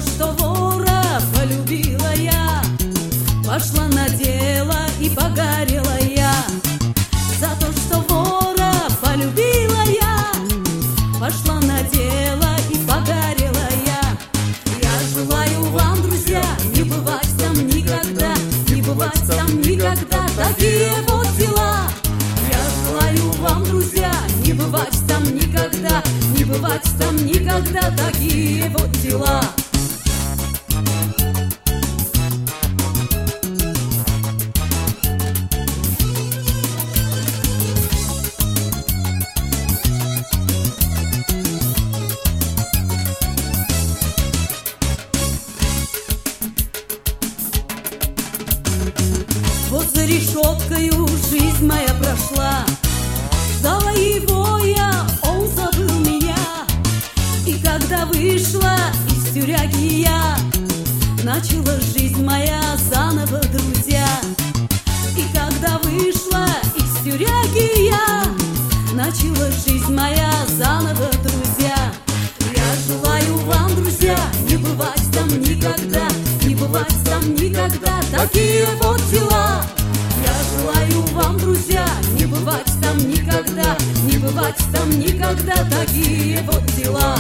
что вора полюбила я, пошла на дело и погорела я. За то, что вора полюбила я, пошла на дело и погорела я. Я желаю вам, друзья, не бывать там никогда, не бывать там никогда, такие вот дела. Я желаю вам, друзья, не бывать там никогда, не бывать там никогда, такие вот дела. Вот за решеткою жизнь моя прошла, ждала его я, он забыл меня. И когда вышла из тюряги я, начала жизнь моя заново, друзья. И когда вышла из тюряги я, начала жизнь моя заново, друзья. Я желаю вам, друзья, не бывать там никогда, не бывать там никогда, такие вот дела. Я желаю вам, друзья, не бывать там никогда, не бывать там никогда, такие вот дела.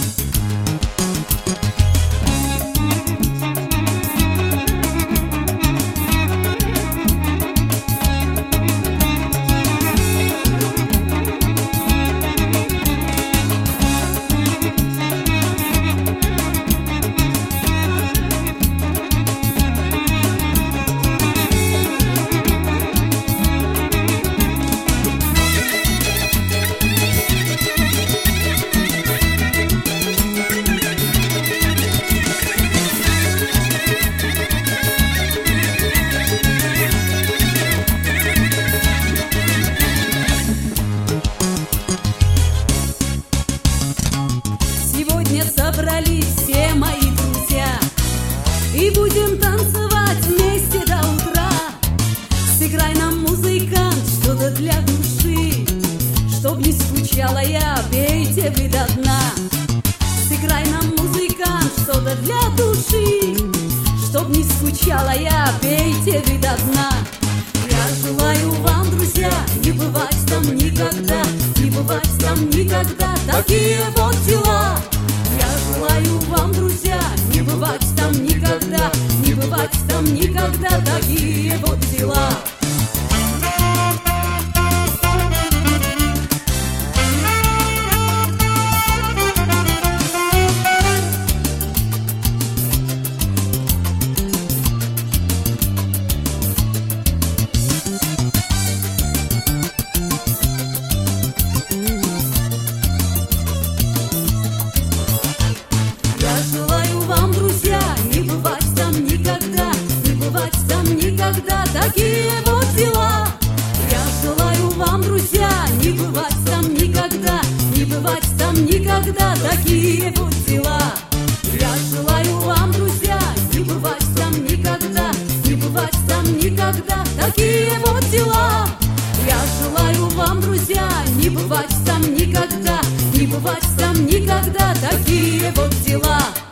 Сегодня собрались все мои друзья и будем танцевать вместе до утра. Сыграй нам, музыкант, что-то для души, чтоб не скучала я, пейте вы до дна. Сыграй нам, музыкант, что-то для души, чтоб не скучала я, пейте вы до дна. Я желаю вам, друзья, не бывать там никогда, не бывать там никогда, такие вот дела. Я желаю вам, друзья, не бывать там никогда, не бывать там никогда, такие вот дела. Я желаю вам, друзья, не бывать там никогда, не бывать там никогда, такие вот дела. Я желаю вам, друзья, не бывать там никогда, не бывать там никогда, такие вот дела. Я желаю вам, друзья, не бывать там никогда, не бывать там никогда, такие вот дела. Я желаю вам, друзья, не бывать там никогда, не бывать там никогда, такие вот дела.